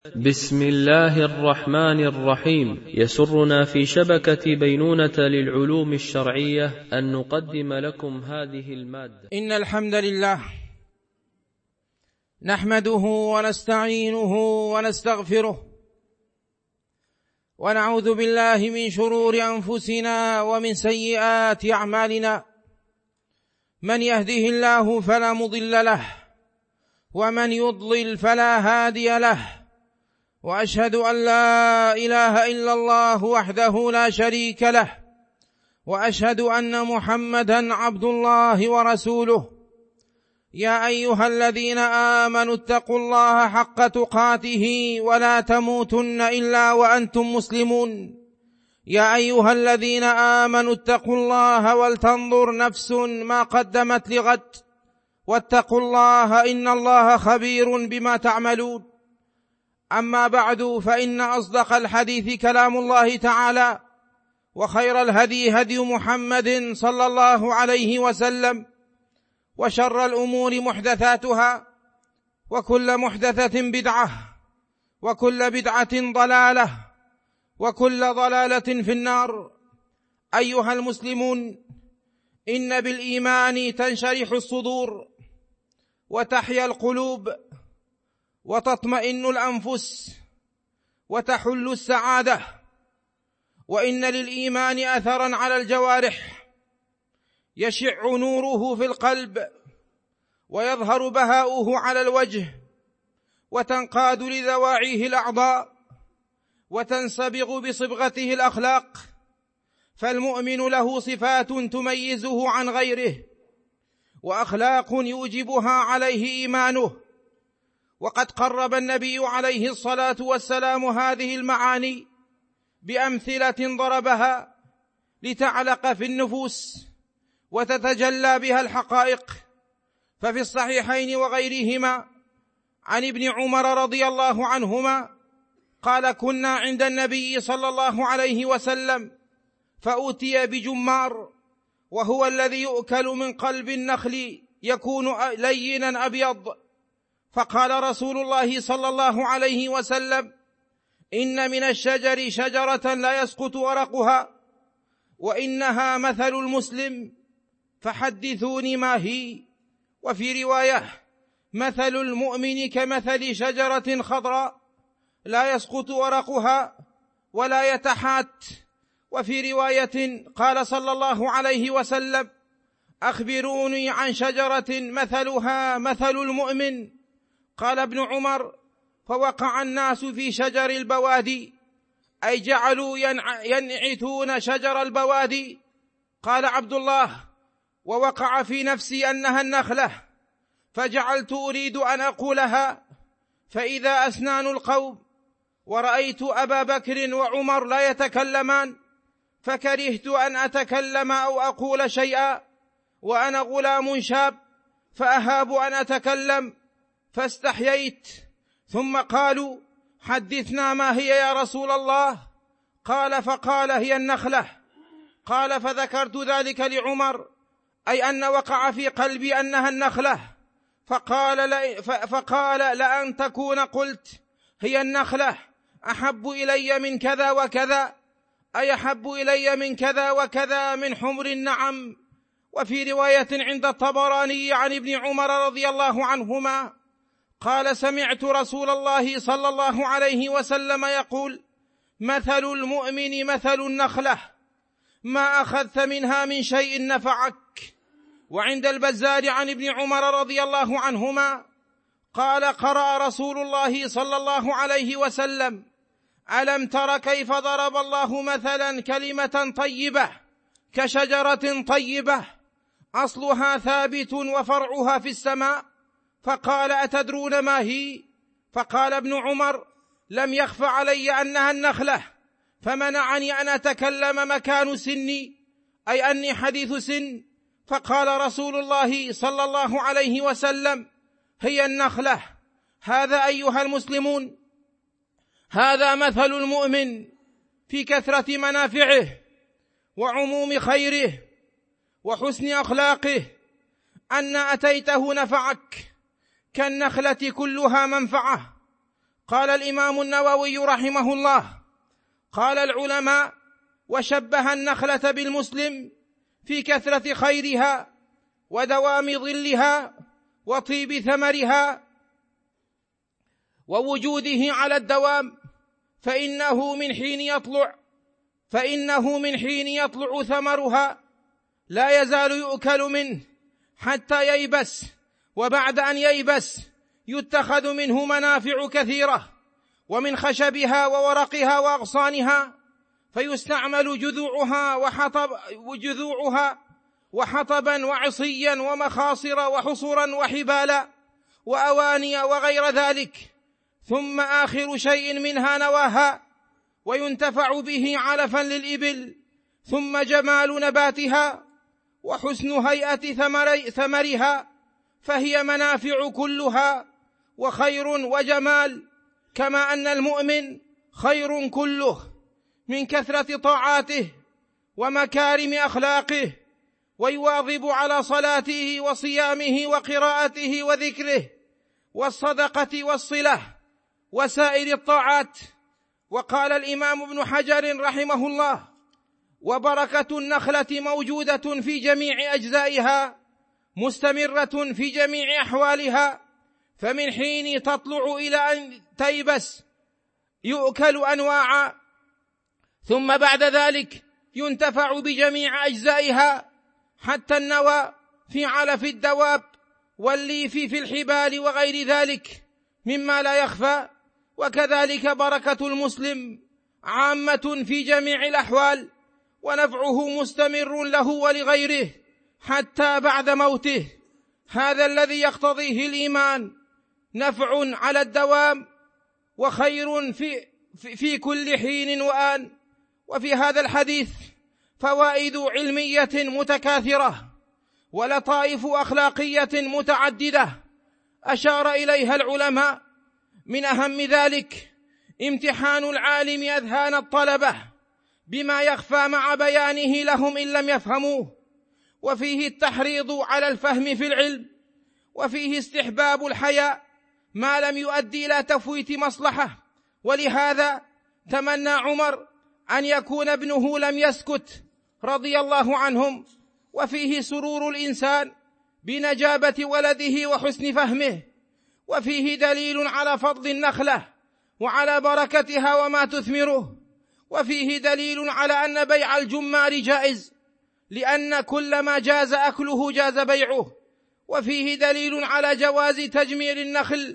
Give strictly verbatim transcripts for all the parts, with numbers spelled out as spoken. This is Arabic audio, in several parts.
بسم الله الرحمن الرحيم. يسرنا في شبكة بينونة للعلوم الشرعية أن نقدم لكم هذه المادة. إن الحمد لله نحمده ونستعينه ونستغفره ونعوذ بالله من شرور أنفسنا ومن سيئات أعمالنا. من يهده الله فلا مضل له ومن يضلل فلا هادي له، وأشهد أن لا إله إلا الله وحده لا شريك له، وأشهد أن محمدا عبد الله ورسوله. يا أيها الذين آمنوا اتقوا الله حق تقاته ولا تموتن إلا وأنتم مسلمون. يا أيها الذين آمنوا اتقوا الله ولتنظر نفس ما قدمت لغد، واتقوا الله إن الله خبير بما تعملون. أما بعد، فإن أصدق الحديث كلام الله تعالى، وخير الهدي هدي محمد صلى الله عليه وسلم، وشر الأمور محدثاتها، وكل محدثة بدعة، وكل بدعة ضلالة، وكل ضلالة في النار. أيها المسلمون، إن بالإيمان تنشرح الصدور وتحيا القلوب وتطمئن الأنفس وتحل السعادة، وإن للإيمان أثرا على الجوارح يشع نوره في القلب ويظهر بهاؤه على الوجه، وتنقاد لذواعيه الأعضاء وتنسبغ بصبغته الأخلاق. فالمؤمن له صفات تميزه عن غيره، وأخلاق يوجبها عليه إيمانه. وقد قرب النبي عليه الصلاة والسلام هذه المعاني بأمثلة ضربها لتعلق في النفوس وتتجلى بها الحقائق. ففي الصحيحين وغيرهما عن ابن عمر رضي الله عنهما قال: كنا عند النبي صلى الله عليه وسلم فأتي بجمار، وهو الذي يؤكل من قلب النخل يكون لينا أبيض. فقال رسول الله صلى الله عليه وسلم: إن من الشجر شجرة لا يسقط ورقها، وإنها مثل المسلم، فحدثوني ما هي. وفي رواية: مثل المؤمن كمثل شجرة خضراء لا يسقط ورقها ولا يتحات. وفي رواية قال صلى الله عليه وسلم: أخبروني عن شجرة مثلها مثل المؤمن. قال ابن عمر: فوقع الناس في شجر البوادي، أي جعلوا ينعتون شجر البوادي. قال عبد الله: ووقع في نفسي أنها النخلة، فجعلت أريد أن أقولها، فإذا أسنان القوم، ورأيت أبا بكر وعمر لا يتكلمان، فكرهت أن أتكلم أو أقول شيئا وأنا غلام شاب، فأهاب أن أتكلم، فاستحييت. ثم قالوا: حدثنا ما هي يا رسول الله؟ قال: فقال: هي النخلة. قال: فذكرت ذلك لعمر، أي أن وقع في قلبي أنها النخلة. فقال: لا فقال لأن تكون قلت هي النخلة أحب إلي من كذا وكذا، أي أحب إلي من كذا وكذا من حمر النعم. وفي رواية عند الطبراني عن ابن عمر رضي الله عنهما قال: سمعت رسول الله صلى الله عليه وسلم يقول: مثل المؤمن مثل النخلة، ما أخذت منها من شيء نفعك. وعند البزار عن ابن عمر رضي الله عنهما قال: قرأ رسول الله صلى الله عليه وسلم: ألم تر كيف ضرب الله مثلا كلمة طيبة كشجرة طيبة أصلها ثابت وفرعها في السماء. فقال: أتدرون ما هي؟ فقال ابن عمر: لم يخف علي أنها النخلة، فمنعني أن أتكلم مكان سني، أي أني حديث سن. فقال رسول الله صلى الله عليه وسلم: هي النخلة. هذا أيها المسلمون، هذا مثل المؤمن في كثرة منافعه وعموم خيره وحسن أخلاقه. أن أتيته نفعك، كالنخلة كلها منفعة. قال الإمام النووي رحمه الله: قال العلماء: وشبه النخلة بالمسلم في كثرة خيرها ودوام ظلها وطيب ثمرها ووجوده على الدوام، فإنه من حين يطلع فإنه من حين يطلع ثمرها لا يزال يؤكل منه حتى ييبس، وبعد أن ييبس يتخذ منه منافع كثيرة، ومن خشبها وورقها وأغصانها فيستعمل جذوعها وحطب وجذوعها وحطبا وعصيا ومخاصر وحصرا وحبالا وأواني وغير ذلك، ثم آخر شيء منها نواها، وينتفع به علفا للإبل، ثم جمال نباتها وحسن هيئة ثمرها، فهي منافع كلها وخير وجمال، كما أن المؤمن خير كله من كثرة طاعاته ومكارم أخلاقه، ويواظب على صلاته وصيامه وقراءته وذكره والصدقة والصلة وسائر الطاعات. وقال الإمام ابن حجر رحمه الله: وبركة النخلة موجودة في جميع أجزائها مستمرة في جميع أحوالها، فمن حين تطلع إلى أن تيبس يؤكل أنواعا، ثم بعد ذلك ينتفع بجميع أجزائها حتى النوى في علف الدواب والليف في الحبال وغير ذلك مما لا يخفى. وكذلك بركة المسلم عامة في جميع الأحوال، ونفعه مستمر له ولغيره حتى بعد موته، هذا الذي يقتضيه الإيمان، نفع على الدوام وخير في, في, في كل حين وآن. وفي هذا الحديث فوائد علمية متكاثرة ولطائف أخلاقية متعددة أشار إليها العلماء، من أهم ذلك امتحان العالم أذهان الطلبة بما يخفى مع بيانه لهم إن لم يفهموه، وفيه التحريض على الفهم في العلم، وفيه استحباب الحياء ما لم يؤدي إلى تفويت مصلحة، ولهذا تمنى عمر أن يكون ابنه لم يسكت رضي الله عنهم. وفيه سرور الإنسان بنجابة ولده وحسن فهمه، وفيه دليل على فضل النخلة وعلى بركتها وما تثمره، وفيه دليل على أن بيع الجمار جائز، لأن كل ما جاز أكله جاز بيعه، وفيه دليل على جواز تجمير النخل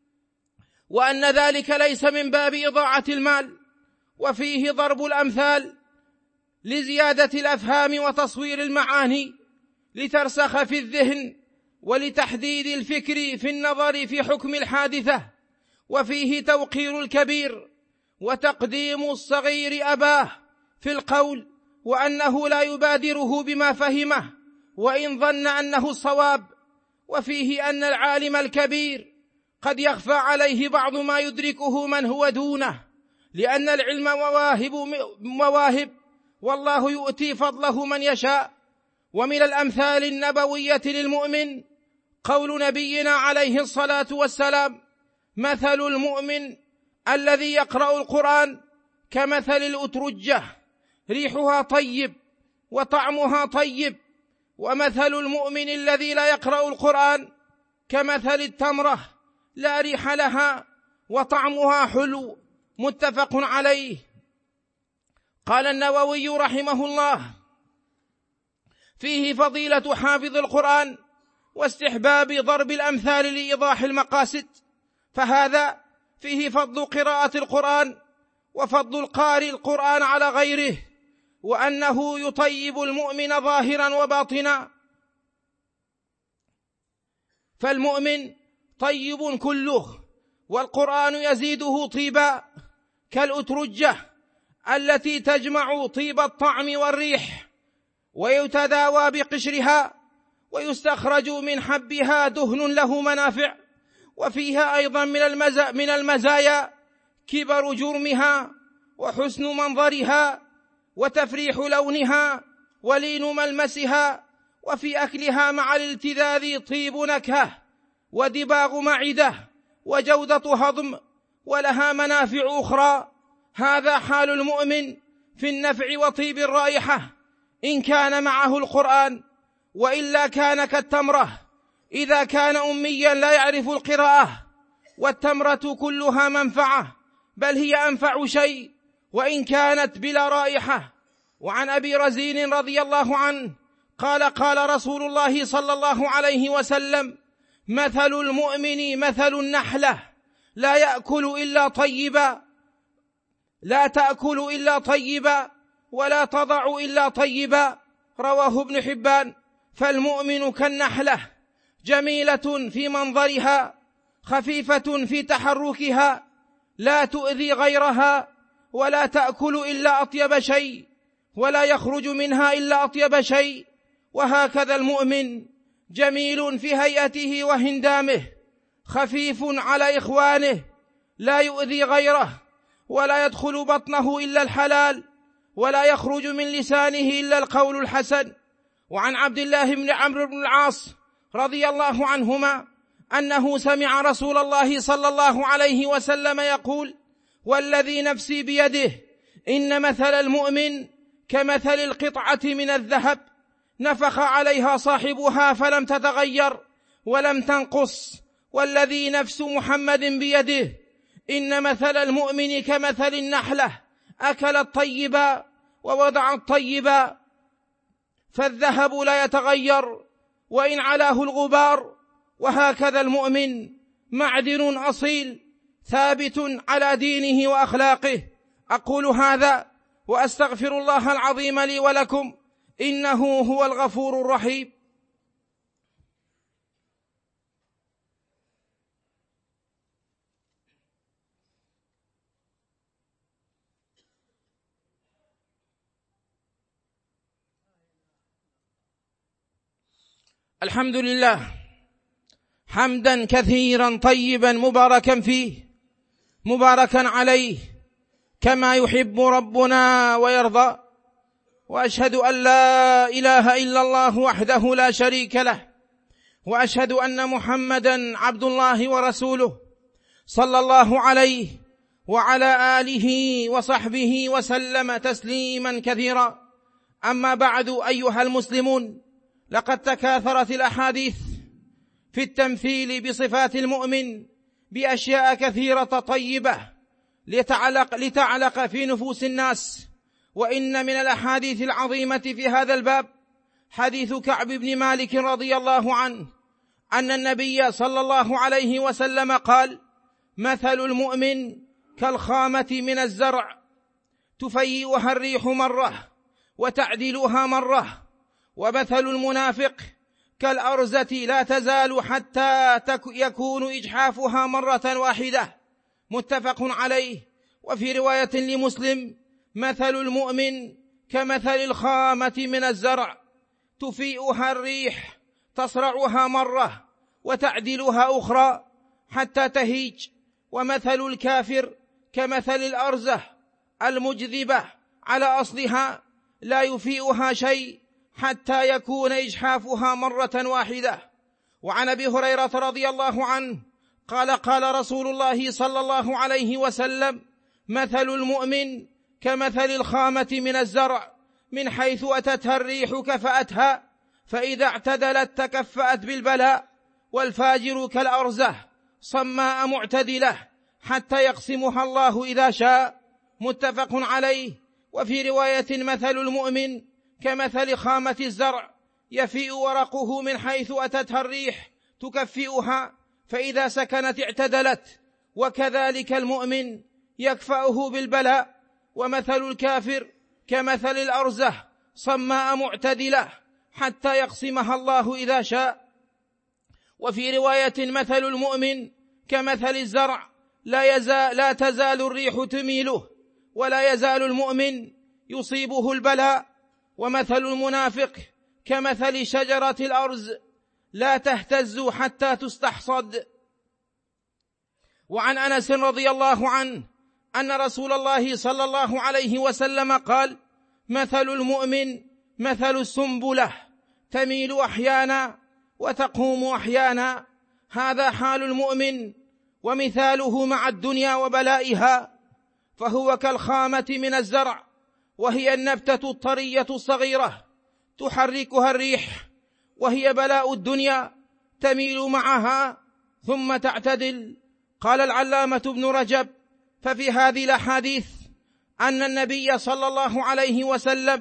وأن ذلك ليس من باب إضاعة المال، وفيه ضرب الأمثال لزيادة الأفهام وتصوير المعاني لترسخ في الذهن ولتحديد الفكر في النظر في حكم الحادثة، وفيه توقير الكبير وتقديم الصغير أباه في القول، وأنه لا يبادره بما فهمه وإن ظن أنه الصواب، وفيه أن العالم الكبير قد يخفى عليه بعض ما يدركه من هو دونه، لأن العلم مواهب, مواهب والله يؤتي فضله من يشاء. ومن الأمثال النبوية للمؤمن قول نبينا عليه الصلاة والسلام: مثل المؤمن الذي يقرأ القرآن كمثل الأترجة ريحها طيب وطعمها طيب، ومثل المؤمن الذي لا يقرأ القرآن كمثل التمرة لا ريح لها وطعمها حلو، متفق عليه. قال النووي رحمه الله: فيه فضيلة حافظ القرآن واستحباب ضرب الأمثال لإيضاح المقاصد، فهذا فيه فضل قراءة القرآن وفضل القارئ القرآن على غيره، وأنه يطيب المؤمن ظاهرا وباطنا، فالمؤمن طيب كله، والقرآن يزيده طيبا كالأترجة التي تجمع طيب الطعم والريح ويتداوى بقشرها ويستخرج من حبها دهن له منافع. وفيها أيضا من المزايا كبر جرمها وحسن منظرها وتفريح لونها ولين ملمسها، وفي أكلها مع الالتذاذ طيب نكهة ودباغ معدة وجودة هضم ولها منافع أخرى. هذا حال المؤمن في النفع وطيب الرائحة إن كان معه القرآن، وإلا كان كالتمرة إذا كان أميا لا يعرف القراءة. والتمرة كلها منفعة، بل هي أنفع شيء وإن كانت بلا رائحة. وعن أبي رزين رضي الله عنه قال قال رسول الله صلى الله عليه وسلم: مثل المؤمن مثل النحلة لا يأكل إلا طيبا، لا تأكل إلا طيبا ولا تضع إلا طيبا. رواه ابن حبان. فالمؤمن كالنحلة، جميلة في منظرها، خفيفة في تحركها، لا تؤذي غيرها، ولا تأكل إلا أطيب شيء، ولا يخرج منها إلا أطيب شيء. وهكذا المؤمن، جميل في هيئته وهندامه، خفيف على إخوانه، لا يؤذي غيره، ولا يدخل بطنه إلا الحلال، ولا يخرج من لسانه إلا القول الحسن. وعن عبد الله بن عمرو بن العاص رضي الله عنهما أنه سمع رسول الله صلى الله عليه وسلم يقول: والذي نفسي بيده إن مثل المؤمن كمثل القطعة من الذهب نفخ عليها صاحبها فلم تتغير ولم تنقص، والذي نفس محمد بيده إن مثل المؤمن كمثل النحلة أكلت طيبا ووضعت طيبا، فالذهب لا يتغير وإن علاه الغبار. وهكذا المؤمن، معدن أصيل ثابت على دينه وأخلاقه. أقول هذا وأستغفر الله العظيم لي ولكم، إنه هو الغفور الرحيم. الحمد لله حمدا كثيرا طيبا مباركا فيه، مباركا عليه كما يحب ربنا ويرضى. وأشهد أن لا إله إلا الله وحده لا شريك له، وأشهد أن محمدا عبد الله ورسوله صلى الله عليه وعلى آله وصحبه وسلم تسليما كثيرا. أما بعد، أيها المسلمون، لقد تكاثرت الأحاديث في التمثيل بصفات المؤمن بأشياء كثيرة طيبة لتعلق, لتعلق في نفوس الناس. وإن من الأحاديث العظيمة في هذا الباب حديث كعب بن مالك رضي الله عنه أن النبي صلى الله عليه وسلم قال: مثل المؤمن كالخامة من الزرع تفيئها الريح مرة وتعدلها مرة، ومثل المنافق كالأرزة لا تزال حتى يكون إجحافها مرة واحدة. متفق عليه. وفي رواية لمسلم: مثل المؤمن كمثل الخامة من الزرع تفيئها الريح تصرعها مرة وتعدلها أخرى حتى تهيج. ومثل الكافر كمثل الأرزة المجذبة على أصلها لا يفيئها شيء حتى يكون إجحافها مرة واحدة. وعن أبي هريرة رضي الله عنه قال: قال رسول الله صلى الله عليه وسلم: مثل المؤمن كمثل الخامة من الزرع من حيث أتتها الريح كفأتها، فإذا اعتدلت تكفأت بالبلاء. والفاجر كالأرزة صماء معتدلة حتى يقسمها الله إذا شاء. متفق عليه. وفي رواية: مثل المؤمن كمثل خامة الزرع يفيء ورقه من حيث أتتها الريح تكفئها، فإذا سكنت اعتدلت. وكذلك المؤمن يكفأه بالبلاء. ومثل الكافر كمثل الأرزة صماء معتدلة حتى يقسمها الله إذا شاء. وفي رواية: مثل المؤمن كمثل الزرع لا, يزال لا تزال الريح تميله ولا يزال المؤمن يصيبه البلاء. ومثل المنافق كمثل شجرة الأرز لا تهتز حتى تستحصد. وعن أنس رضي الله عنه أن رسول الله صلى الله عليه وسلم قال: مثل المؤمن مثل السنبلة تميل أحيانا وتقوم أحيانا. هذا حال المؤمن. ومثاله مع الدنيا وبلائها، فهو كالخامة من الزرع، وهي النبتة الطرية الصغيرة تحركها الريح، وهي بلاء الدنيا تميل معها ثم تعتدل. قال العلامة ابن رجب: ففي هذه الأحاديث أن النبي صلى الله عليه وسلم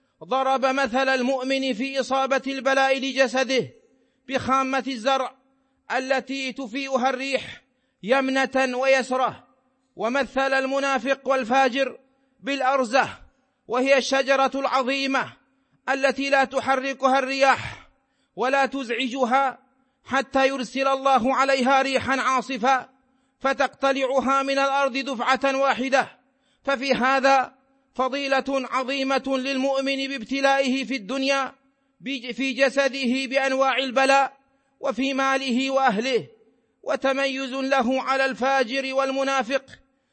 ضرب مثل المؤمن في إصابة البلاء لجسده بخامة الزرع التي تفيئها الريح يمنة ويسرة، ومثل المنافق والفاجر بالأرزة، وهي الشجرة العظيمة التي لا تحركها الرياح ولا تزعجها حتى يرسل الله عليها ريحا عاصفا فتقتلعها من الأرض دفعة واحدة. ففي هذا فضيلة عظيمة للمؤمن بابتلائه في الدنيا في جسده بأنواع البلاء وفي ماله وأهله، وتميز له على الفاجر والمنافق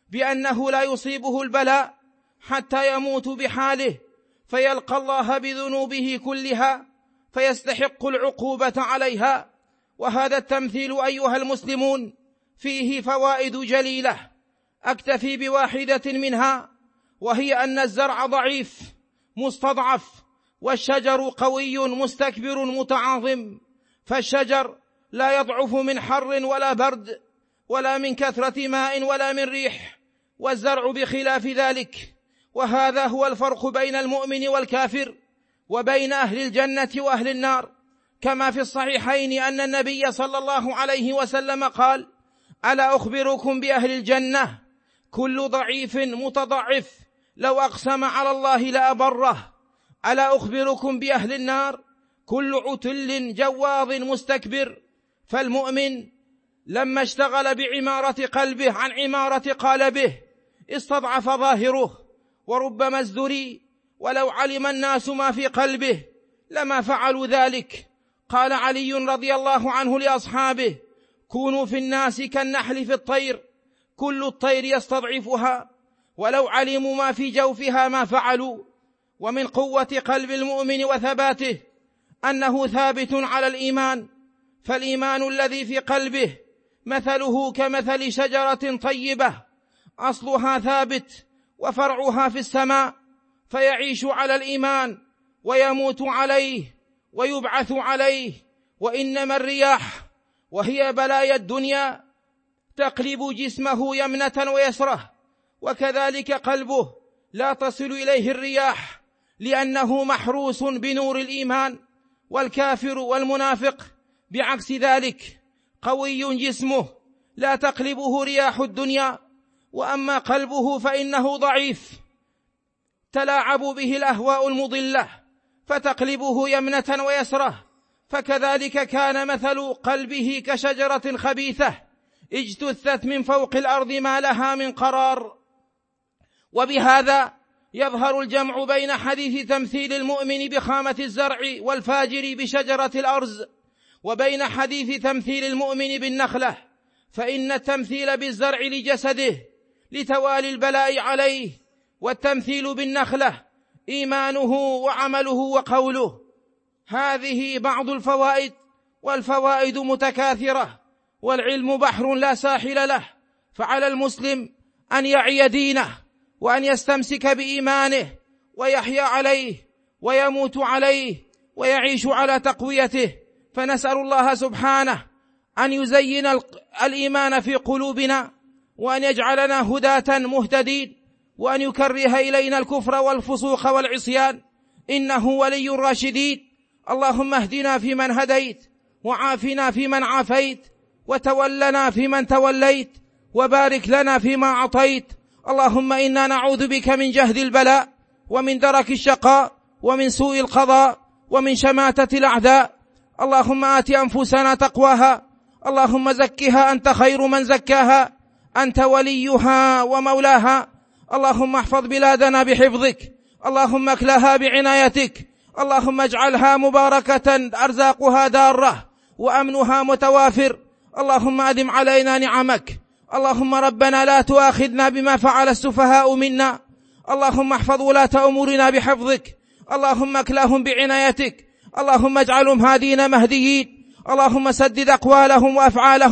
بأنه لا يصيبه البلاء حتى يموت بحاله فيلقى الله بذنوبه كلها فيستحق العقوبة عليها. وهذا التمثيل أيها المسلمون فيه فوائد جليلة، أكتفي بواحدة منها، وهي أن الزرع ضعيف مستضعف، والشجر قوي مستكبر متعاظم. فالشجر لا يضعف من حر ولا برد ولا من كثرة ماء ولا من ريح، والزرع بخلاف ذلك. وهذا هو الفرق بين المؤمن والكافر وبين أهل الجنة وأهل النار، كما في الصحيحين أن النبي صلى الله عليه وسلم قال: ألا أخبركم بأهل الجنة؟ كل ضعيف متضعف لو أقسم على الله لأبره. ألا أخبركم بأهل النار؟ كل عتل جواظ مستكبر. فالمؤمن لما اشتغل بعمارة قلبه عن عمارة قالبه استضعف ظاهره وربما ازدري، ولو علم الناس ما في قلبه لما فعلوا ذلك. قال علي رضي الله عنه لأصحابه: كونوا في الناس كالنحل في الطير، كل الطير يستضعفها، ولو علموا ما في جوفها ما فعلوا. ومن قوة قلب المؤمن وثباته أنه ثابت على الإيمان، فالإيمان الذي في قلبه مثله كمثل شجرة طيبة أصلها ثابت وفرعها في السماء، فيعيش على الإيمان ويموت عليه ويبعث عليه. وإنما الرياح وهي بلايا الدنيا تقلب جسمه يمنة ويسرة، وكذلك قلبه لا تصل إليه الرياح لأنه محروس بنور الإيمان. والكافر والمنافق بعكس ذلك قوي جسمه لا تقلبه رياح الدنيا، وأما قلبه فإنه ضعيف تلاعب به الأهواء المضلة فتقلبه يمنة ويسرة. فكذلك كان مثل قلبه كشجرة خبيثة اجتثت من فوق الأرض ما لها من قرار. وبهذا يظهر الجمع بين حديث تمثيل المؤمن بخامة الزرع والفاجر بشجرة الأرز، وبين حديث تمثيل المؤمن بالنخلة. فإن التمثيل بالزرع لجسده لتوالي البلاء عليه، والتمثيل بالنخلة إيمانه وعمله وقوله. هذه بعض الفوائد، والفوائد متكاثرة، والعلم بحر لا ساحل له. فعلى المسلم أن يعي دينه وأن يستمسك بإيمانه ويحيا عليه ويموت عليه ويعيش على تقويته. فنسأل الله سبحانه أن يزين الإيمان في قلوبنا، وأن يجعلنا هداة مهتدين، وأن يكره إلينا الكفر والفسوق والعصيان، إنه ولي الراشدين. اللهم اهدنا فيمن هديت، وعافنا فيمن عافيت، وتولنا فيمن توليت، وبارك لنا فيما أعطيت. اللهم إنا نعوذ بك من جهد البلاء، ومن درك الشقاء، ومن سوء القضاء، ومن شماتة الأعداء. اللهم آت أنفسنا تقواها، اللهم زكها أنت خير من زكاها، أنت وليها ومولاها. اللهم احفظ بلادنا بحفظك، اللهم اكلها بعنايتك، اللهم اجعلها مباركة أرزاقها دارة وأمنها متوافر. اللهم أدم علينا نعمك. اللهم ربنا لا تؤاخذنا بما فعل السفهاء منا. اللهم احفظ ولاة أمورنا بحفظك، اللهم اكلهم بعنايتك، اللهم اجعلهم هادين مهديين. اللهم سدد أقوالهم وأفعالهم،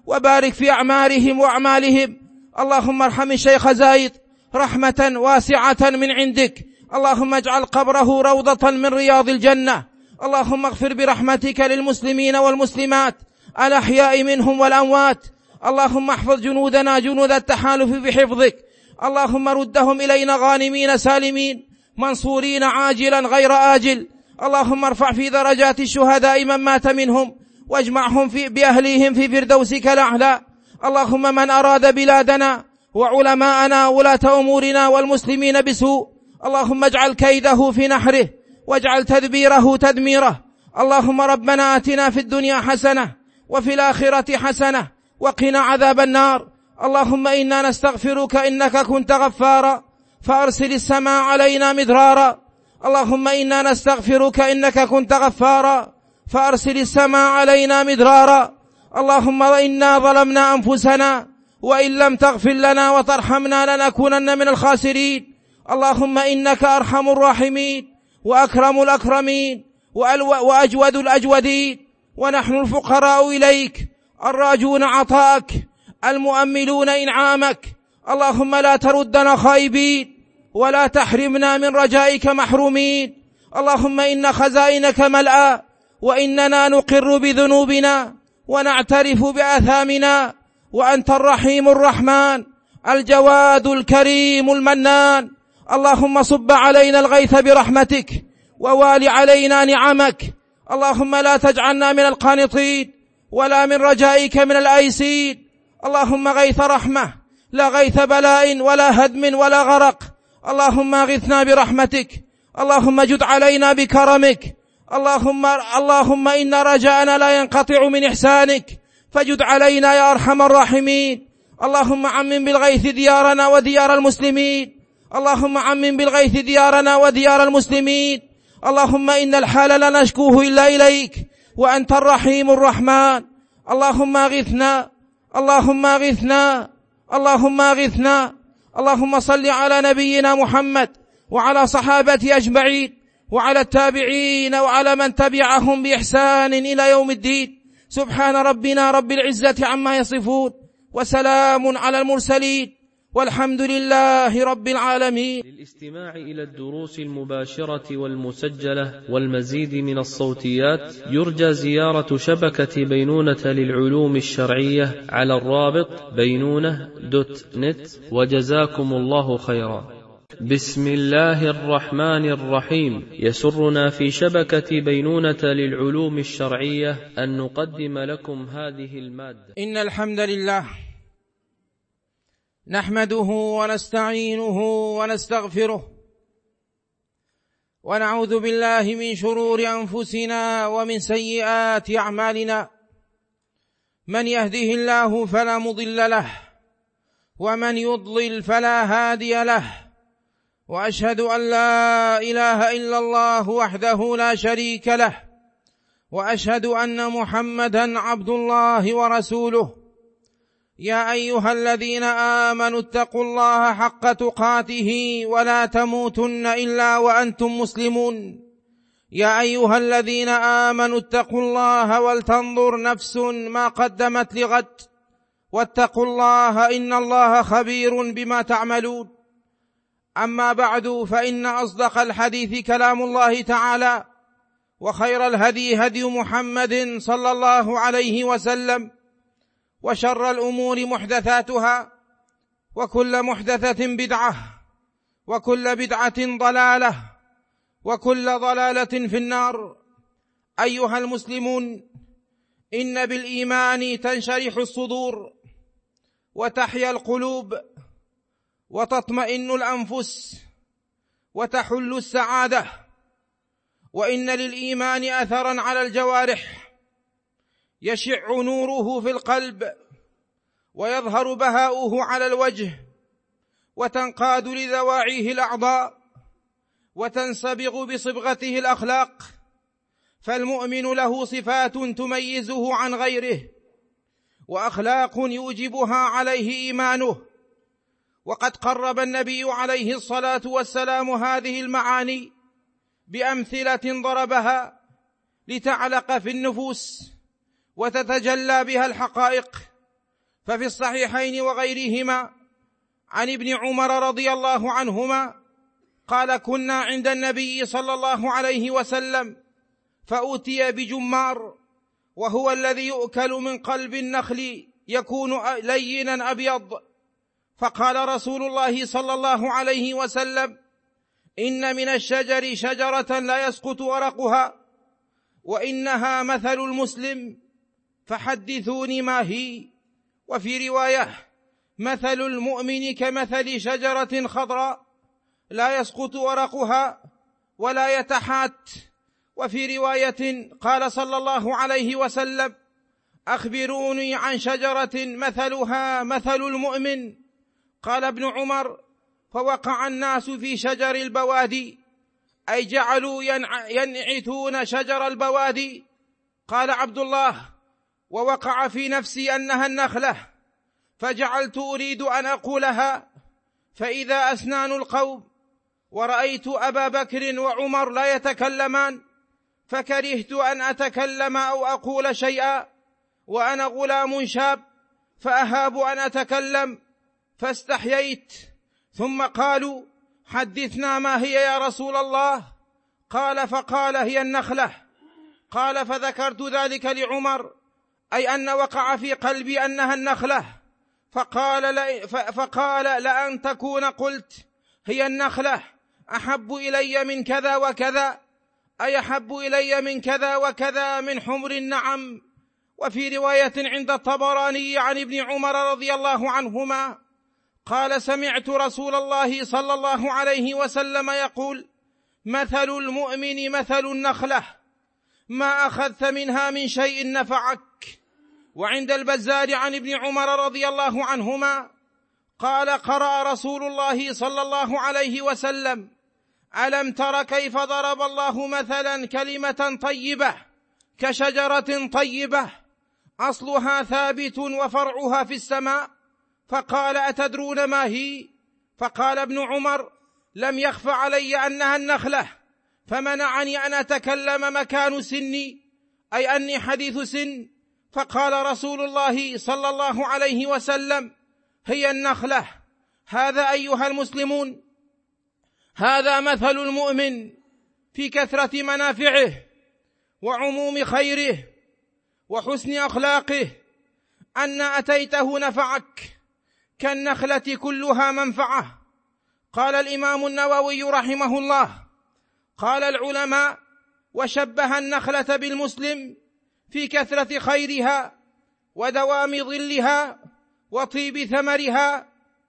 وبارك في أعمارهم وأعمالهم. اللهم ارحم الشيخ زايد رحمة واسعة من عندك، اللهم اجعل قبره روضة من رياض الجنة. اللهم اغفر برحمتك للمسلمين والمسلمات الأحياء منهم والأموات. اللهم احفظ جنودنا جنود التحالف بحفظك، اللهم ردهم إلينا غانمين سالمين منصورين عاجلا غير آجل. اللهم ارفع في درجات الشهداء من مات منهم واجمعهم في بأهليهم في فردوسك الأعلى. اللهم من أراد بلادنا وعلماءنا ولاة أمورنا والمسلمين بسوء، اللهم اجعل كيده في نحره واجعل تدبيره تدميره. اللهم ربنا آتنا في الدنيا حسنة وفي الآخرة حسنة وقنا عذاب النار. اللهم إنا نستغفرك إنك كنت غفارا فأرسل السماء علينا مدرارا. اللهم إنا نستغفرك إنك كنت غفارا فأرسل السماء علينا مدرارا. اللهم إنا ظلمنا أنفسنا وإن لم تغفر لنا وترحمنا لنكونن من الخاسرين. اللهم إنك أرحم الراحمين وأكرم الأكرمين وأجود الأجودين، ونحن الفقراء إليك الراجون عطاءك المؤملون إنعامك. اللهم لا تردنا خائبين ولا تحرمنا من رجائك محرومين. اللهم إن خزائنك ملأى وإننا نقر بذنوبنا ونعترف بآثامنا، وأنت الرحيم الرحمن الجواد الكريم المنان. اللهم صب علينا الغيث برحمتك ووال علينا نعمك. اللهم لا تجعلنا من القانطين ولا من رجائك من الآيسين. اللهم غيث رحمة لا غيث بلاء ولا هدم ولا غرق. اللهم اغثنا برحمتك، اللهم جد علينا بكرمك. اللهم, اللهم إن رجاءنا لا ينقطع من إحسانك فجد علينا يا أرحم الراحمين. اللهم عمم بالغيث ديارنا وديار المسلمين، اللهم عمم بالغيث ديارنا وديار المسلمين. اللهم إن الحال لا نشكوه إلا إليك وأنت الرحيم الرحمن. اللهم اغثنا، اللهم اغثنا، اللهم اغثنا. اللهم صل على نبينا محمد وعلى صحابته أجمعين وعلى التابعين وعلى من تبعهم بإحسان إلى يوم الدين. سبحان ربنا رب العزة عما يصفون وسلام على المرسلين والحمد لله رب العالمين. للاستماع إلى الدروس المباشرة والمسجلة والمزيد من الصوتيات يرجى زيارة شبكة بينونة للعلوم الشرعية على الرابط بينونة دوت نت، وجزاكم الله خيرا. بسم الله الرحمن الرحيم. يسرنا في شبكة بينونة للعلوم الشرعية أن نقدم لكم هذه المادة. إن الحمد لله نحمده ونستعينه ونستغفره ونعوذ بالله من شرور أنفسنا ومن سيئات أعمالنا. من يهده الله فلا مضل له ومن يضلل فلا هادي له، وأشهد أن لا إله إلا الله وحده لا شريك له، وأشهد أن محمدا عبد الله ورسوله. يا أيها الذين آمنوا اتقوا الله حق تقاته ولا تموتن إلا وأنتم مسلمون. يا أيها الذين آمنوا اتقوا الله ولتنظر نفس ما قدمت لغد، واتقوا الله إن الله خبير بما تعملون. أما بعد، فإن أصدق الحديث كلام الله تعالى، وخير الهدي هدي محمد صلى الله عليه وسلم، وشر الأمور محدثاتها، وكل محدثة بدعة، وكل بدعة ضلالة، وكل ضلالة في النار. أيها المسلمون، إن بالإيمان تنشرح الصدور وتحيا القلوب وتطمئن الأنفس وتحل السعادة، وإن للإيمان أثرا على الجوارح يشع نوره في القلب ويظهر بهاؤه على الوجه، وتنقاد لذواعيه الأعضاء وتنسبغ بصبغته الأخلاق. فالمؤمن له صفات تميزه عن غيره، وأخلاق يوجبها عليه إيمانه. وقد قرب النبي عليه الصلاة والسلام هذه المعاني بأمثلة ضربها لتعلق في النفوس وتتجلى بها الحقائق. ففي الصحيحين وغيرهما عن ابن عمر رضي الله عنهما قال: كنا عند النبي صلى الله عليه وسلم فأتي بجمار، وهو الذي يؤكل من قلب النخل يكون لينا أبيض، فقال رسول الله صلى الله عليه وسلم: إن من الشجر شجرة لا يسقط ورقها، وإنها مثل المسلم، فحدثوني ما هي. وفي رواية: مثل المؤمن كمثل شجرة خضراء لا يسقط ورقها ولا يتحات. وفي رواية قال صلى الله عليه وسلم: أخبروني عن شجرة مثلها مثل المؤمن. قال ابن عمر: فوقع الناس في شجر البوادي، أي جعلوا ينعتون شجر البوادي. قال عبد الله: ووقع في نفسي أنها النخلة، فجعلت أريد أن أقولها، فإذا أسنان القوم، ورأيت أبا بكر وعمر لا يتكلمان، فكرهت أن أتكلم أو أقول شيئا وأنا غلام شاب، فأهاب أن أتكلم، فاستحييت. ثم قالوا: حدثنا ما هي يا رسول الله؟ قال: فقال: هي النخلة. قال: فذكرت ذلك لعمر، أي أن وقع في قلبي أنها النخلة، فقال: لا فقال لأن تكون قلت هي النخلة أحب إلي من كذا وكذا، أي أحب إلي من كذا وكذا من حمر النعم. وفي رواية عند الطبراني عن ابن عمر رضي الله عنهما قال: سمعت رسول الله صلى الله عليه وسلم يقول: مثل المؤمن مثل النخلة، ما أخذت منها من شيء نفعك. وعند البزار عن ابن عمر رضي الله عنهما قال: قرأ رسول الله صلى الله عليه وسلم: ألم تر كيف ضرب الله مثلا كلمة طيبة كشجرة طيبة أصلها ثابت وفرعها في السماء. فقال: أتدرون ما هي؟ فقال ابن عمر: لم يخف علي أنها النخلة، فمنعني أن أتكلم مكان سني، أي أني حديث سن. فقال رسول الله صلى الله عليه وسلم: هي النخلة. هذا أيها المسلمون، هذا مثل المؤمن في كثرة منافعه وعموم خيره وحسن أخلاقه، أن أتيته نفعك كالنخلة كلها منفعة. قال الإمام النووي رحمه الله: قال العلماء: وشبه النخلة بالمسلم في كثرة خيرها ودوام ظلها وطيب ثمرها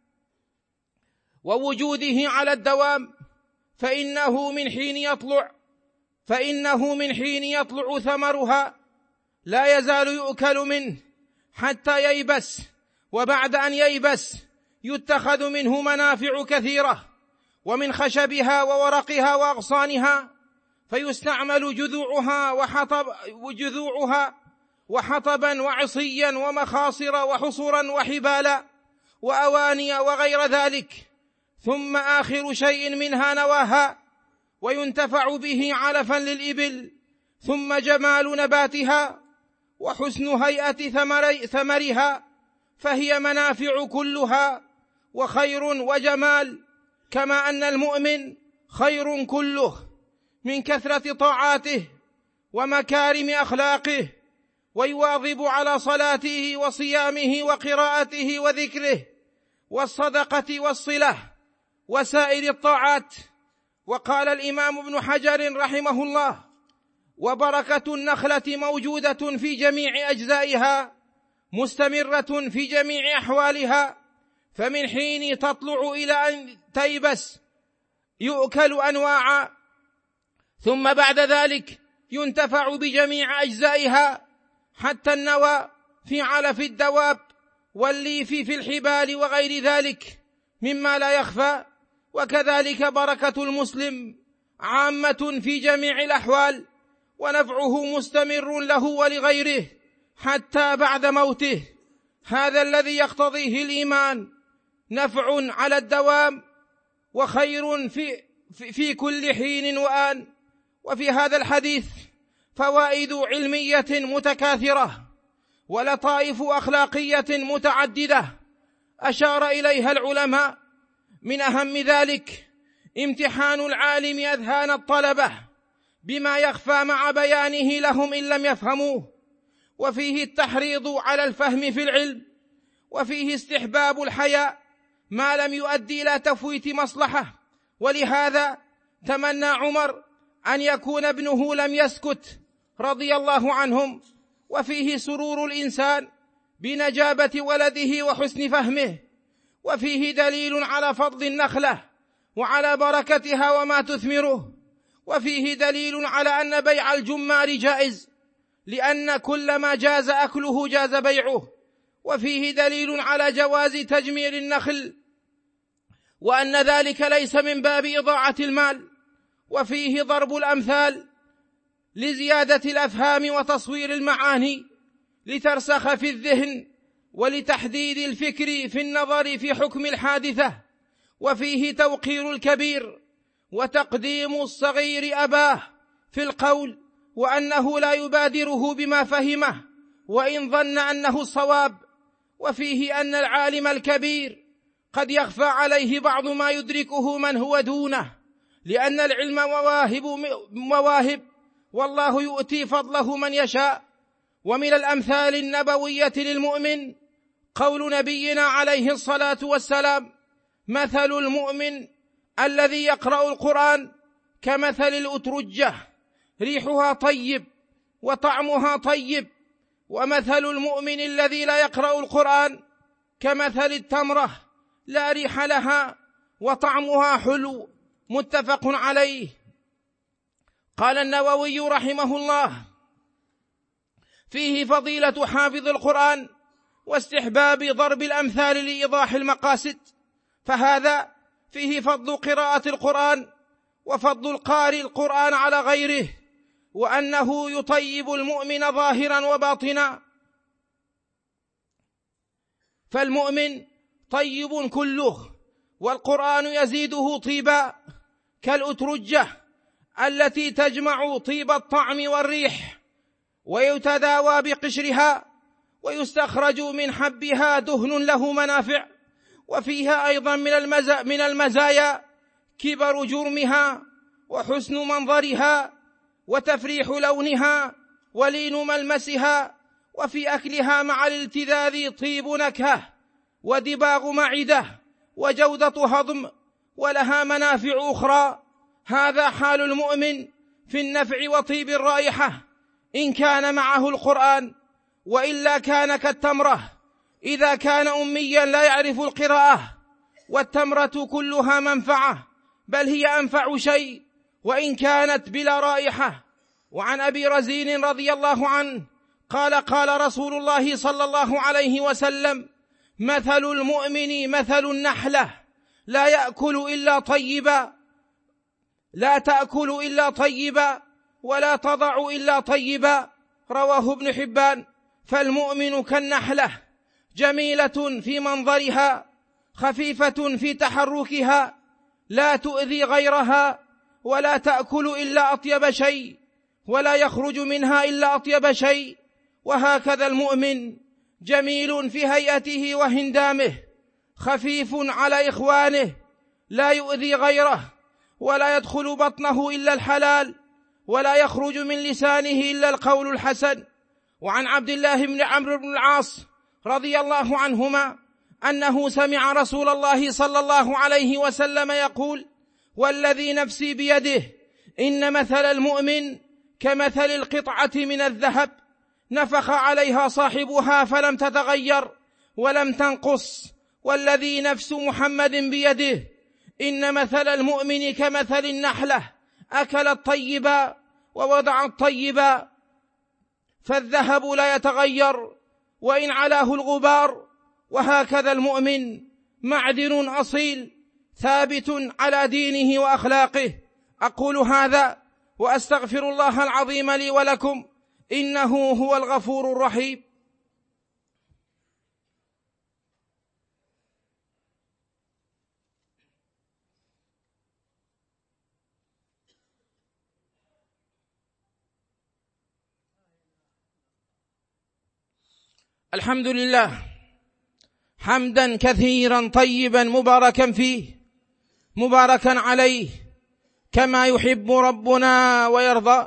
ووجوده على الدوام، فإنه من حين يطلع فإنه من حين يطلع ثمرها لا يزال يؤكل منه حتى ييبس، وبعد أن ييبس يتخذ منه منافع كثيرة، ومن خشبها وورقها وأغصانها، فيستعمل جذوعها وحطب وجذوعها وحطبا وعصيا ومخاصر وحصرا وحبالا وأواني وغير ذلك. ثم آخر شيء منها نواها، وينتفع به علفا للإبل. ثم جمال نباتها وحسن هيئة ثمري ثمرها، فهي منافع كلها وخير وجمال، كما أن المؤمن خير كله من كثرة طاعاته ومكارم أخلاقه، ويواظب على صلاته وصيامه وقراءته وذكره والصدقة والصلة وسائر الطاعات. وقال الإمام ابن حجر رحمه الله: وبركة النخلة موجودة في جميع أجزائها مستمرة في جميع أحوالها، فمن حين تطلع إلى أن تيبس يؤكل أنواعا، ثم بعد ذلك ينتفع بجميع أجزائها حتى النوى في علف الدواب والليف في الحبال وغير ذلك مما لا يخفى. وكذلك بركة المسلم عامة في جميع الأحوال، ونفعه مستمر له ولغيره حتى بعد موته. هذا الذي يقتضيه الإيمان، نفع على الدوام وخير في, في, في كل حين وآن. وفي هذا الحديث فوائد علمية متكاثرة، ولطائف أخلاقية متعددة أشار إليها العلماء. من أهم ذلك امتحان العالم أذهان الطلبة بما يخفى مع بيانه لهم إن لم يفهموه، وفيه التحريض على الفهم في العلم، وفيه استحباب الحياء ما لم يؤدي إلى تفويت مصلحة. ولهذا تمنى عمر أن يكون ابنه لم يسكت رضي الله عنهم. وفيه سرور الإنسان بنجابة ولده وحسن فهمه، وفيه دليل على فضل النخلة وعلى بركتها وما تثمره، وفيه دليل على أن بيع الجمار جائز لأن كل ما جاز أكله جاز بيعه، وفيه دليل على جواز تجمير النخل وأن ذلك ليس من باب إضاعة المال، وفيه ضرب الأمثال لزيادة الأفهام وتصوير المعاني لترسخ في الذهن ولتحديد الفكر في النظر في حكم الحادثة، وفيه توقير الكبير وتقديم الصغير أباه في القول، وأنه لا يبادره بما فهمه وإن ظن أنه الصواب، وفيه أن العالم الكبير قد يخفى عليه بعض ما يدركه من هو دونه، لأن العلم مواهب, مواهب والله يؤتي فضله من يشاء. ومن الأمثال النبوية للمؤمن قول نبينا عليه الصلاة والسلام: مثل المؤمن الذي يقرأ القرآن كمثل الأترجة ريحها طيب وطعمها طيب، ومثل المؤمن الذي لا يقرأ القرآن كمثل التمرة لا ريح لها وطعمها حلو. متفق عليه. قال النووي رحمه الله: فيه فضيلة حافظ القرآن واستحباب ضرب الأمثال لإيضاح المقاصد، فهذا فيه فضل قراءة القرآن وفضل القارئ القرآن على غيره، وأنه يطيب المؤمن ظاهرا وباطنا، فالمؤمن طيب كله، والقرآن يزيده طيبا كالأترجة التي تجمع طيب الطعم والريح ويتداوى بقشرها ويستخرج من حبها دهن له منافع. وفيها أيضا من المزا من المزايا كبر جرمها وحسن منظرها وتفريح لونها ولين ملمسها، وفي أكلها مع الالتذاذ طيب نكهة ودباغ معدة وجودة هضم، ولها منافع أخرى. هذا حال المؤمن في النفع وطيب الرائحة إن كان معه القرآن، وإلا كان كالتمرة إذا كان أميا لا يعرف القراءة. والتمرة كلها منفعة، بل هي أنفع شيء وإن كانت بلا رائحة. وعن أبي رزين رضي الله عنه قال: قال رسول الله صلى الله عليه وسلم: مثل المؤمن مثل النحلة لا يأكل إلا طيبا لا تأكل إلا طيبا ولا تضع إلا طيبا. رواه ابن حبان. فالمؤمن كالنحلة جميلة في منظرها خفيفة في تحركها لا تؤذي غيرها ولا تأكل إلا أطيب شيء ولا يخرج منها إلا أطيب شيء. وهكذا المؤمن جميل في هيئته وهندامه خفيف على إخوانه لا يؤذي غيره ولا يدخل بطنه إلا الحلال ولا يخرج من لسانه إلا القول الحسن. وعن عبد الله بن عمرو بن العاص رضي الله عنهما أنه سمع رسول الله صلى الله عليه وسلم يقول: والذي نفسي بيده إن مثل المؤمن كمثل القطعة من الذهب نفخ عليها صاحبها فلم تتغير ولم تنقص، والذي نفس محمد بيده إن مثل المؤمن كمثل النحلة أكلت طيبا ووضعت طيبا، فالذهب لا يتغير وإن علاه الغبار. وهكذا المؤمن معدن أصيل ثابت على دينه وأخلاقه. أقول هذا وأستغفر الله العظيم لي ولكم، إنه هو الغفور الرحيم. الحمد لله حمدا كثيرا طيبا مباركا فيه مباركا عليه كما يحب ربنا ويرضى،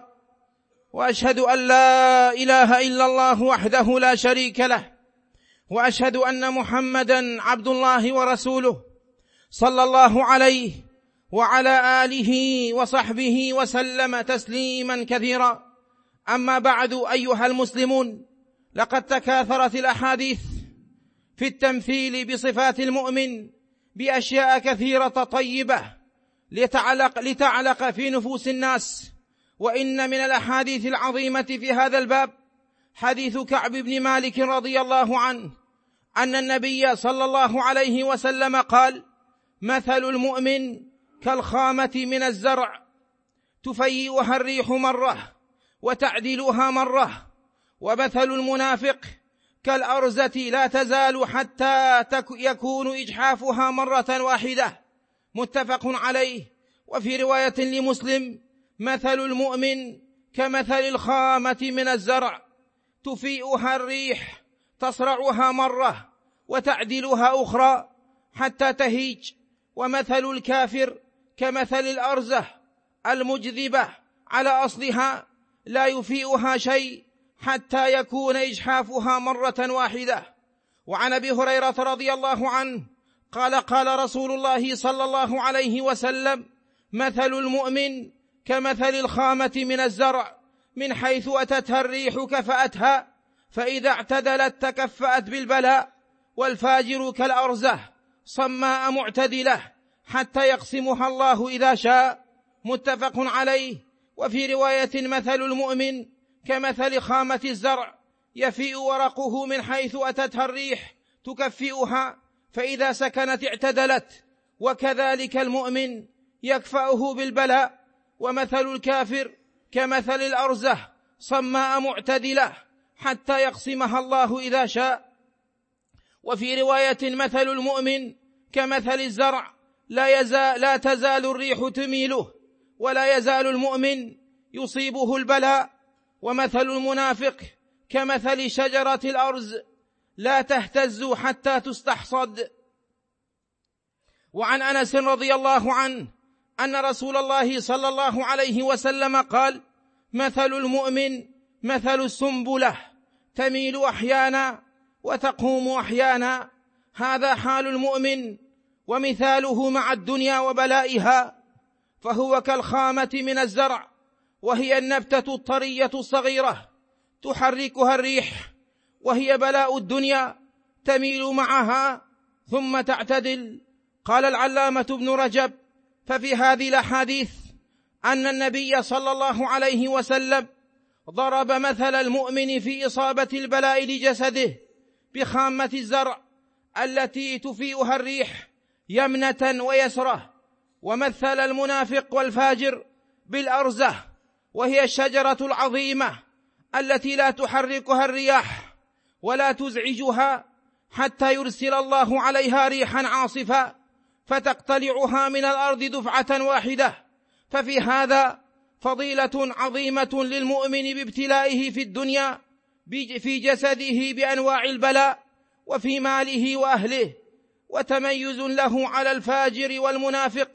وأشهد أن لا إله إلا الله وحده لا شريك له، وأشهد أن محمدا عبد الله ورسوله صلى الله عليه وعلى آله وصحبه وسلم تسليما كثيرا. أما بعد أيها المسلمون، لقد تكاثرت الأحاديث في التمثيل بصفات المؤمن بأشياء كثيرة طيبة لتعلق, لتعلق في نفوس الناس، وإن من الأحاديث العظيمة في هذا الباب حديث كعب بن مالك رضي الله عنه أن النبي صلى الله عليه وسلم قال: مثل المؤمن كالخامة من الزرع تفيئها الريح مرة وتعدلها مرة، ومثل المنافق كالأرزة لا تزال حتى يكون إجحافها مرة واحدة. متفق عليه. وفي رواية لمسلم: مثل المؤمن كمثل الخامة من الزرع تفيئها الريح تصرعها مرة وتعدلها أخرى حتى تهيج، ومثل الكافر كمثل الأرزة المجذبة على أصلها لا يفيئها شيء حتى يكون إجحافها مرة واحدة. وعن أبي هريرة رضي الله عنه قال: قال رسول الله صلى الله عليه وسلم: مثل المؤمن كمثل الخامة من الزرع من حيث أتتها الريح كفأتها، فإذا اعتدلت تكفأت بالبلاء، والفاجر كالأرزة صماء معتدلة حتى يقسمها الله إذا شاء. متفق عليه. وفي رواية: مثل المؤمن كمثل خامة الزرع يفيء ورقه من حيث أتتها الريح تكفئها، فإذا سكنت اعتدلت، وكذلك المؤمن يكفأه بالبلاء. ومثل الكافر كمثل الأرزة صماء معتدلة حتى يقسمها الله إذا شاء. وفي رواية: مثل المؤمن كمثل الزرع لا, يزال لا تزال الريح تميله، ولا يزال المؤمن يصيبه البلاء. ومثل المنافق كمثل شجرة الأرز لا تهتز حتى تستحصد. وعن أنس رضي الله عنه أن رسول الله صلى الله عليه وسلم قال: مثل المؤمن مثل السنبلة تميل أحيانا وتقوم أحيانا، هذا حال المؤمن، ومثاله مع الدنيا وبلائها، فهو كالخامة من الزرع، وهي النبتة الطرية الصغيرة تحركها الريح، وهي بلاء الدنيا تميل معها ثم تعتدل. قال العلامة ابن رجب: ففي هذه الأحاديث أن النبي صلى الله عليه وسلم ضرب مثل المؤمن في إصابة البلاء لجسده بخامة الزرع التي تفيئها الريح يمنة ويسرة، ومثل المنافق والفاجر بالأرزة، وهي الشجرة العظيمة التي لا تحركها الرياح ولا تزعجها حتى يرسل الله عليها ريحا عاصفا فتقتلعها من الأرض دفعة واحدة. ففي هذا فضيلة عظيمة للمؤمن بابتلائه في الدنيا في جسده بأنواع البلاء وفي ماله وأهله، وتميز له على الفاجر والمنافق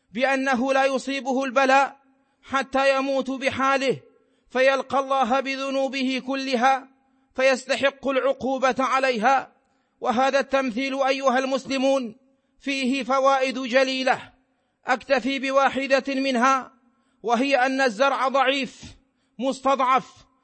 بأنه لا يصيبه البلاء حتى يموت بحاله فيلقى الله بذنوبه كلها فيستحق العقوبة عليها. وهذا التمثيل أيها المسلمون فيه فوائد جليلة، أكتفي بواحدة منها، وهي أن الزرع ضعيف مستضعف،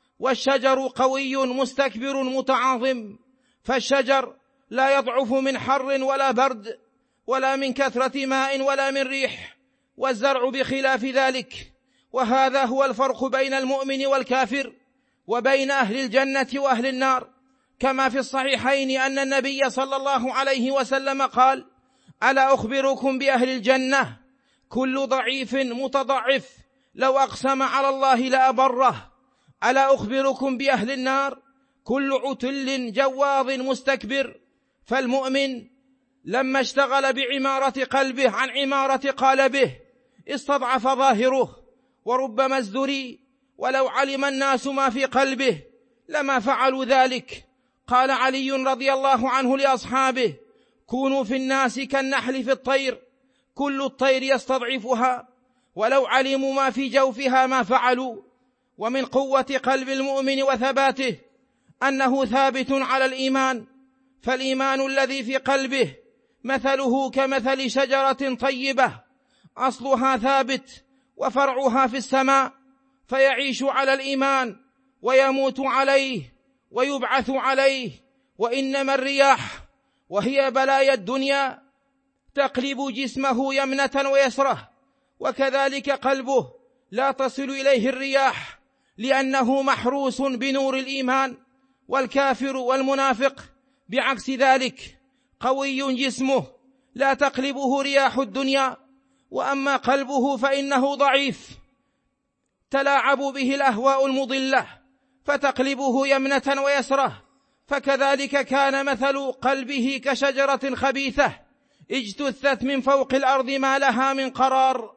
والشجر قوي مستكبر متعاظم. فالشجر لا يضعف من حر ولا برد ولا من كثرة ماء ولا من ريح، والزرع بخلاف ذلك. وهذا هو الفرق بين المؤمن والكافر، وبين أهل الجنة وأهل النار، كما في الصحيحين أن النبي صلى الله عليه وسلم قال: ألا أخبركم بأهل الجنة؟ كل ضعيف متضعف لو أقسم على الله لأبره. ألا أخبركم بأهل النار؟ كل عتل جواظ مستكبر. فالمؤمن لما اشتغل بعمارة قلبه عن عمارة قالبه استضعف ظاهره، وربما ازدري، ولو علم الناس ما في قلبه لما فعلوا ذلك. قال علي رضي الله عنه لأصحابه: كونوا في الناس كالنحل في الطير، كل الطير يستضعفها، ولو علموا ما في جوفها ما فعلوا. ومن قوة قلب المؤمن وثباته أنه ثابت على الإيمان، فالإيمان الذي في قلبه مثله كمثل شجرة طيبة أصلها ثابت وفرعها في السماء، فيعيش على الإيمان ويموت عليه ويبعث عليه. وإنما الرياح وهي بلايا الدنيا تقلب جسمه يمنة ويسرة، وكذلك قلبه لا تصل إليه الرياح لأنه محروس بنور الإيمان. والكافر والمنافق بعكس ذلك قوي جسمه لا تقلبه رياح الدنيا، وأما قلبه فإنه ضعيف تلاعب به الأهواء المضلة فتقلبه يمنة ويسرة. فكذلك كان مثل قلبه كشجرة خبيثة اجتثت من فوق الأرض ما لها من قرار.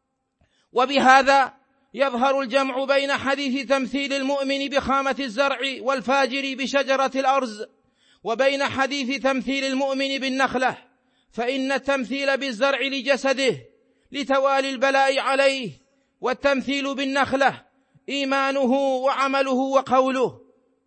وبهذا يظهر الجمع بين حديث تمثيل المؤمن بخامة الزرع والفاجر بشجرة الأرز، وبين حديث تمثيل المؤمن بالنخلة، فإن التمثيل بالزرع لجسده لتوالي البلاء عليه، والتمثيل بالنخلة إيمانه وعمله وقوله.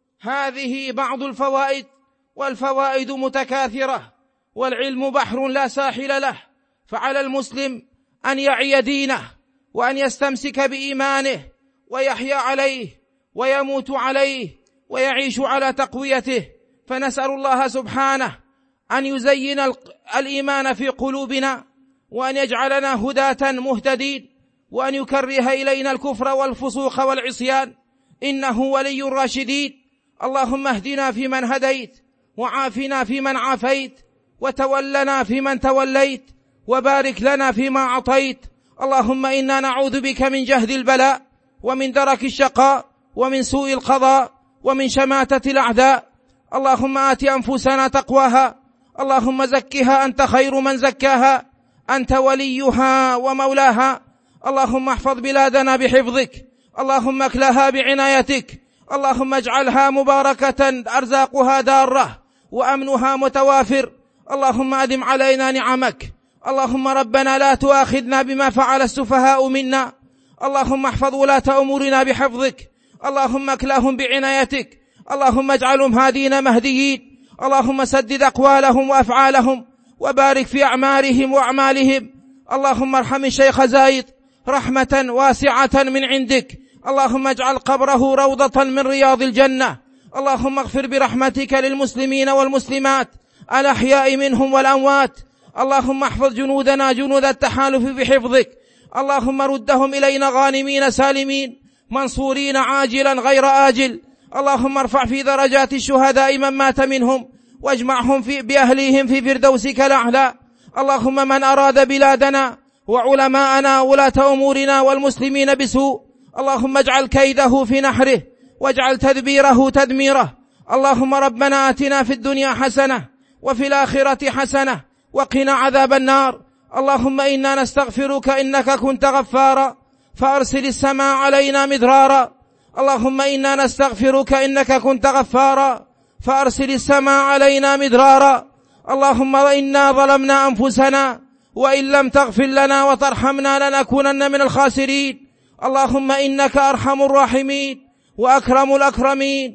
هذه بعض الفوائد، والفوائد متكاثرة، والعلم بحر لا ساحل له، فعلى المسلم أن يعي دينه وأن يستمسك بإيمانه ويحيا عليه ويموت عليه ويعيش على تقويته. فنسأل الله سبحانه أن يزين الإيمان في قلوبنا، وأن يجعلنا هداة مهتدين، وأن يكره إلينا الكفر والفسوق والعصيان، إنه ولي الراشدين. اللهم اهدنا فيمن هديت، وعافنا فيمن عافيت، وتولنا فيمن توليت، وبارك لنا فيما أعطيت. اللهم إنا نعوذ بك من جهد البلاء، ومن درك الشقاء، ومن سوء القضاء، ومن شماتة الأعداء. اللهم آت أنفسنا تقواها، اللهم زكها أنت خير من زكاها، أنت وليها ومولاها. اللهم احفظ بلادنا بحفظك، اللهم اكلها بعنايتك، اللهم اجعلها مباركة أرزاقها دارة وأمنها متوافر. اللهم أدم علينا نعمك. اللهم ربنا لا تؤاخذنا بما فعل السفهاء منا. اللهم احفظ ولاة أمورنا بحفظك، اللهم اكلهم بعنايتك، اللهم اجعلهم هادين مهديين. اللهم سدد أقوالهم وأفعالهم، وبارك في أعمارهم وأعمالهم. اللهم ارحم الشيخ زايد رحمة واسعة من عندك، اللهم اجعل قبره روضة من رياض الجنة. اللهم اغفر برحمتك للمسلمين والمسلمات الأحياء منهم والأموات. اللهم احفظ جنودنا جنود التحالف بحفظك، اللهم ردهم إلينا غانمين سالمين منصورين عاجلا غير آجل. اللهم ارفع في درجات الشهداء من مات منهم، واجمعهم في بأهليهم في فردوسك الأعلى. اللهم من أراد بلادنا وعلماءنا ولاة أمورنا والمسلمين بسوء، اللهم اجعل كيده في نحره، واجعل تدبيره تدميره. اللهم ربنا آتنا في الدنيا حسنة وفي الآخرة حسنة وقنا عذاب النار. اللهم إنا نستغفرك إنك كنت غفارا فأرسل السماء علينا مدرارا. اللهم إنا نستغفرك إنك كنت غفارا فأرسل السماء علينا مدرارا. اللهم إنا ظلمنا أنفسنا، وإن لم تغفر لنا وترحمنا لنكونن من الخاسرين. اللهم إنك أرحم الراحمين وأكرم الأكرمين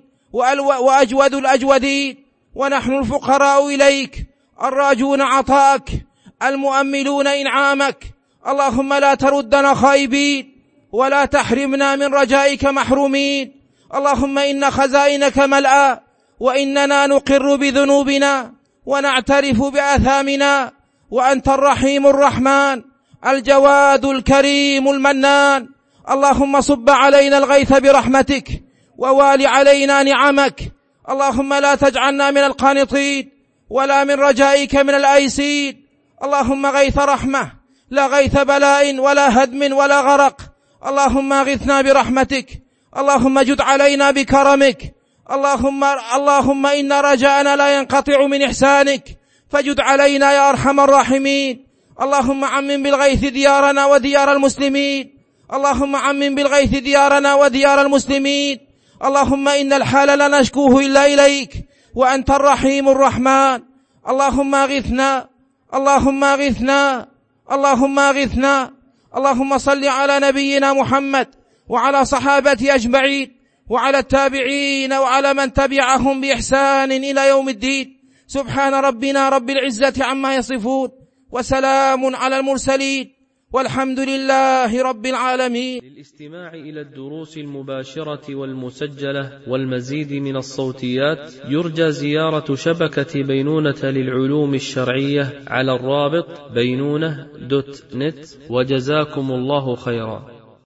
وأجود الأجودين، ونحن الفقراء إليك الراجون عطاءك المؤملون إنعامك. اللهم لا تردنا خائبين، ولا تحرمنا من رجائك محرومين. اللهم إن خزائنك ملأى، وإننا نقر بذنوبنا ونعترف بآثامنا، وأنت الرحيم الرحمن الجواد الكريم المنان. اللهم صب علينا الغيث برحمتك، ووال علينا نعمك. اللهم لا تجعلنا من القانطين، ولا من رجائك من الآيسين. اللهم غيث رحمة لا غيث بلاء ولا هدم ولا غرق. اللهم اغثنا برحمتك، اللهم جد علينا بكرمك. اللهم, اللهم إن رجاءنا لا ينقطع من إحسانك، فجد علينا يا أرحم الراحمين. اللهم عمم بالغيث ديارنا وديار المسلمين، اللهم عمم بالغيث ديارنا وديار المسلمين. اللهم إن الحال لا نشكوه إلا إليك، وأنت الرحيم الرحمن. اللهم أغثنا، اللهم أغثنا، اللهم أغثنا. اللهم صل على نبينا محمد وعلى صحابته أجمعين وعلى التابعين وعلى من تبعهم بإحسان إلى يوم الدين. سبحان ربنا رب العزة عما يصفون، وسلام على المرسلين، والحمد لله رب العالمين. للاستماع إلى الدروس المباشرة والمسجلة والمزيد من الصوتيات يرجى زيارة شبكة بينونة للعلوم الشرعية على الرابط بينونة دوت نت. وجزاكم الله خيرا.